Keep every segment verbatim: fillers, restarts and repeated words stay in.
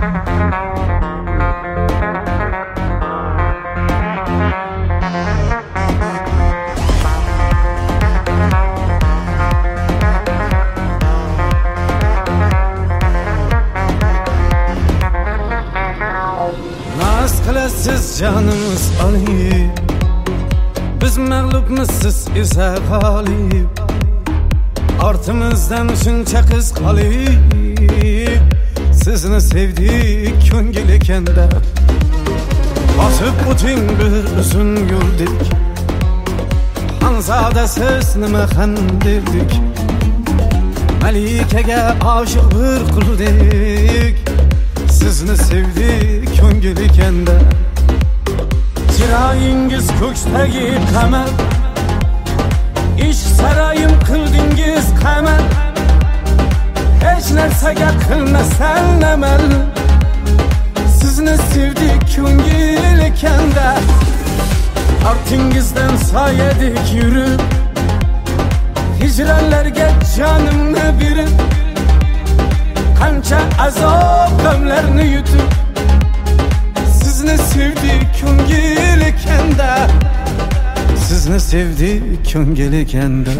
Siz canımız Ali, biz mağlubmiz, siz esa g'olib. Ortimizdan shuncha qiz qolib, sizni sevdik ko'ngil ekanda. Bosib o'ting bir uzun yo'ldik, Xonzoda siz nima xandirdik. Malikaga oshiq bir qildik, sizni sevdik ko'ngil ekanda. Chiroyingiz ko'ksdagi qamar, ish saroyim qildingiz qamar. Hech narsaga qilmasdan amal, sizni sevdik ko'ngil ekanda. Ortingizdan soyadek yurib, hijronlarga jonimni berib, qancha azob g'amlarni yutib, sizni sevdik ko'ngil ekanda. Sizni sevdik ko'ngil ekanda.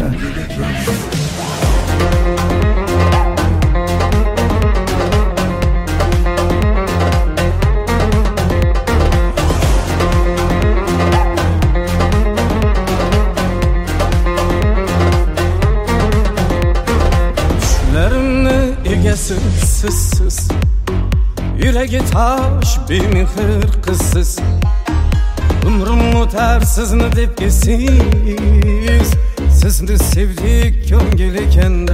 Tushlarimni egasi sizsiz, yuragi tosh bemehr qizsiz. Umrim o'tar sizni deb esiz, sizni sevdik ko'ngil ekanda.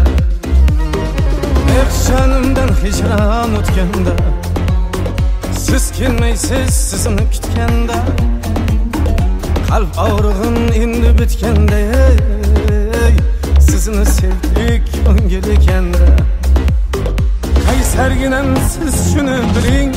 Ehsonimdan hijron o'tganda, siz kelmaysiz sizni kutganda. Qalb og'rig'im endi bitganda, sizni sevdik ko'ngil ekanda. Qaysarginam siz shuni biling,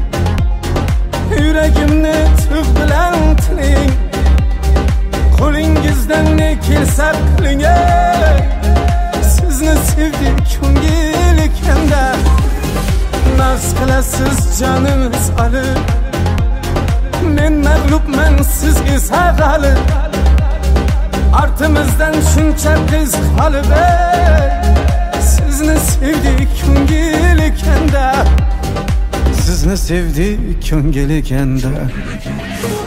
yuragimni tug' bilan tiling. Qo'lingizdan ne kelsa qiling, sizni sevdik ko'ngil ekanda. Naz qilasiz jonimiz olib, men mag'lubman siz esa g'olib. Ortimizdan shuncha qiz qolib, sizni sevdik ko'ngil ekanda. Sizni sevdik ko'ngil ekanda.